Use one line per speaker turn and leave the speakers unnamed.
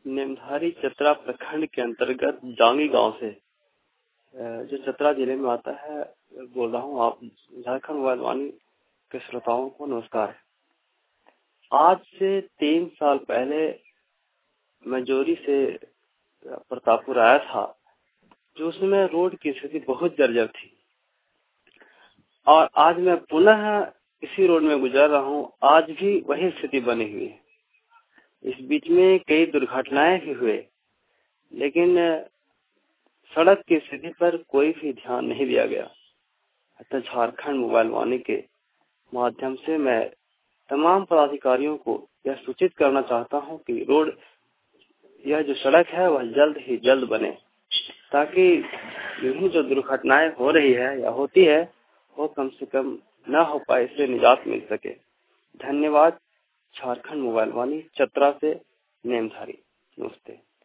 नेमधारी चतरा प्रखंड के अंतर्गत जांगी गांव से, जो चतरा जिले में आता है, बोल रहा हूँ। आप झारखंड मोबाइल वाणी के श्रोताओं को नमस्कार। आज से 3 साल पहले मैं जोरी से प्रतापपुर आया था, जो उसमें रोड की स्थिति बहुत जर्जर थी, और आज मैं पुनः इसी रोड में गुजर रहा हूँ। आज भी वही स्थिति बनी हुई है। इस बीच में कई दुर्घटनाएं भी हुए, लेकिन सड़क की स्थिति पर कोई भी ध्यान नहीं दिया गया। अतः झारखंड मोबाइल वाणी के माध्यम से मैं तमाम पदाधिकारियों को यह सूचित करना चाहता हूं कि यह जो सड़क है वह जल्द ही जल्द बने, ताकि यही जो दुर्घटनाएं हो रही है या होती है वो कम से कम न हो पाए, इससे निजात मिल सके। धन्यवाद। झारखंड मोबाइल वाणी, चतरा से नेमधारी। नमस्ते।